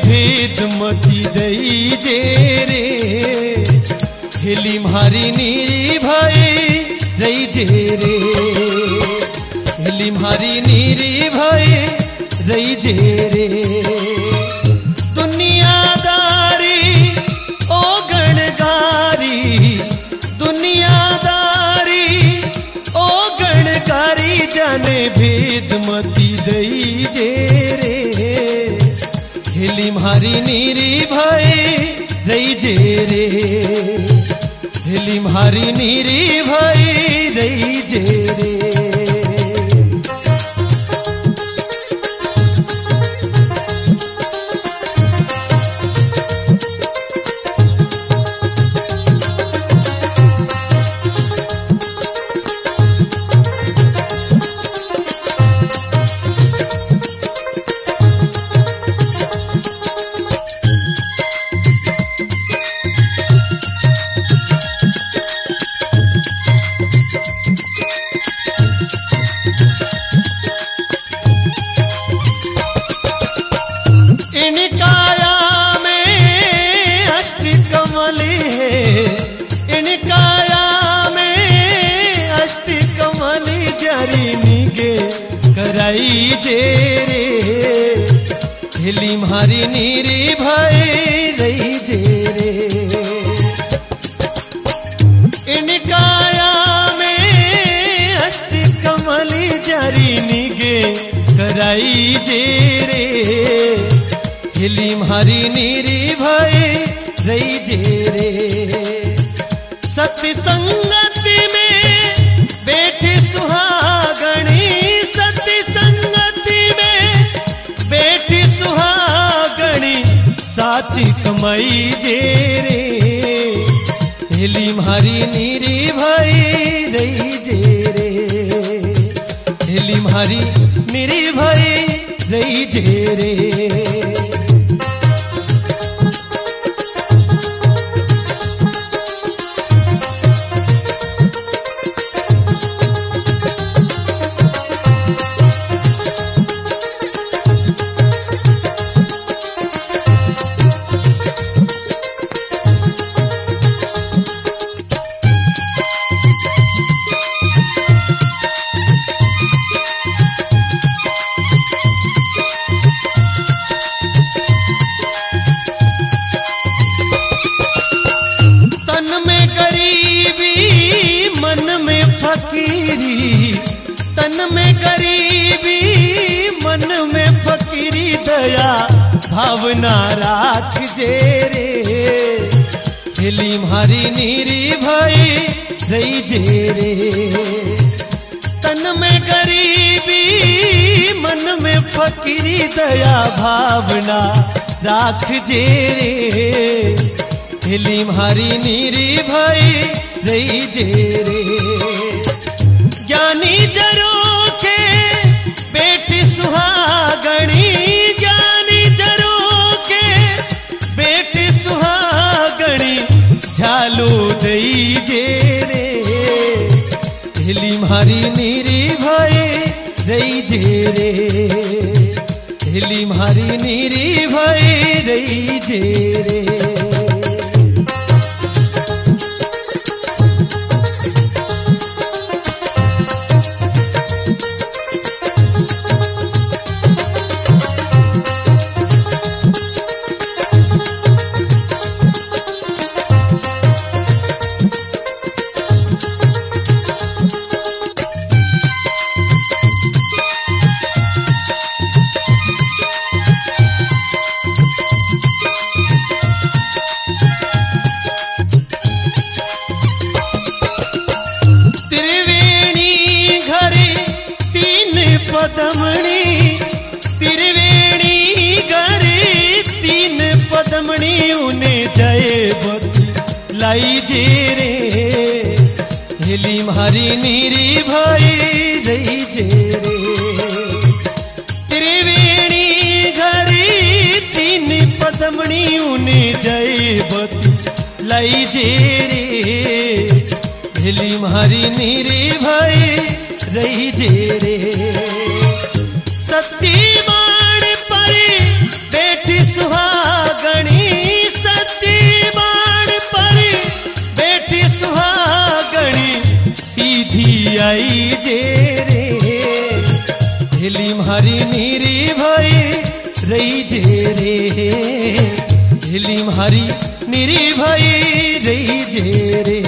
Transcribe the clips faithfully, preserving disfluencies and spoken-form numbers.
भेद मती दई जे रे, हेली म्हारी नीरी भाई रही जे रे, हेली म्हारी नीरी भाई रही जे रे। दुनियादारी ओ गणगारी, दुनियादारी ओ गणगारी, जाने भेद मती दई जे रे, हेली म्हारी नीरी भाई रही जे रे, हेली म्हारी नीरी भाई रही जे रे। इन काया में अष्ट कमली है, इन काया में अष्ट कमली, जारी निगे कराई जे रे, हेली म्हारी नीरी भाई रही जे रे। इन काया में अष्ट कमली, जारी निगे कराई जे रे, हेली म्हारी नीरी भाई रही जे रे। सत्य संगति में बैठी सुहागणी, सत्य संगति में बैठी सुहागणी, साची कमाई जे रे, हेली म्हारी नीरी भाई रही जे रे, हेली म्हारी नीरी भाई रही जे रे। फकीरी तन में गरीबी, मन में फकीरी, दया भावना राख जे रे, हेली म्हारी नीरी भाई रही जे रे। तन में गरीबी, मन में फकीरी, दया भावना राख जे रे, हेली म्हारी नीरी भाई रही जे रे। ज्ञानी जरो के बेटी सुहागणी, ज्ञानी जरो के बेटी सुहागणी, झालो दई जे रे, हेली म्हारी नीरी भाई रही जे रे, हेली म्हारी नीरी भाई रही जे रे। पदमणी त्रिवेणी गरी तीन पदमणी, उन्हें जय बत लाई जे रे, हेली म्हारी नीरी भाई रही जे रे। त्रिवेणी गरी तीन पदमणी, उन्हें जय बत लाई जे रे, हेली म्हारी नीरी भाई रही जे रे। सती माण परी बेटी सुहा हेली मारी निर्भय रही जे रे।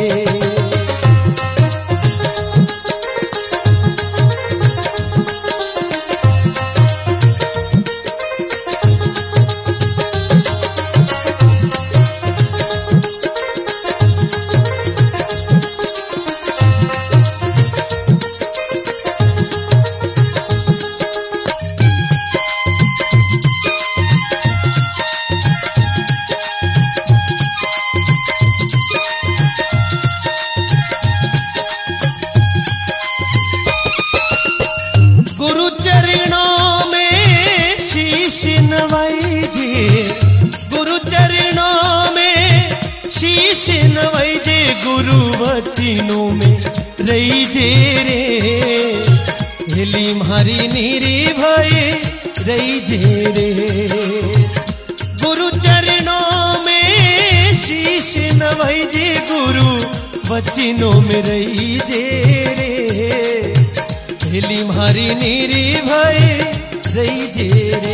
गुरु चरणों में शीश नवाई जे, गुरु चरणों में शीश नवाई जे, गुरु वचनों में रही जे रे। हेली मारी निर्भय रही जे रे। गुरु चरणों में शीश नवाई जे, गुरु वचनों में रही जे रे। हेली मारी निर्भय रही जे रे।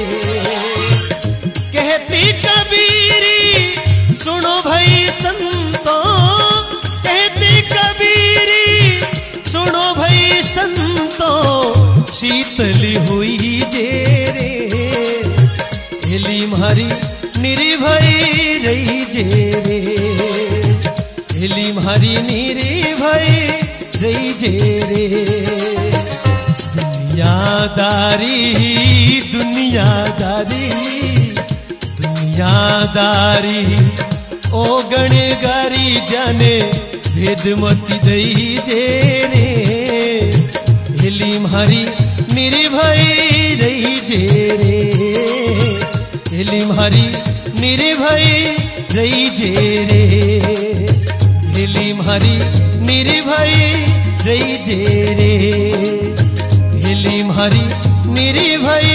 कहती कबीरी सुनो भाई संतों, कहती कबीरी सुनो भाई संतों, शीतल हुई जे रे। हेली मारी निर्भय रही जे रे। हेली मारी निर्भय रही जे रे। दुनियादारी दुनियादारी दुनियादारी ओ गणगारी जाने भेद मती दई जे रे। हेली मारी निर्भय रही जे रे। हेली मारी निर्भय रही जे रे। हेली मारी निर्भय रही जे रे। हेली मारी निर्भय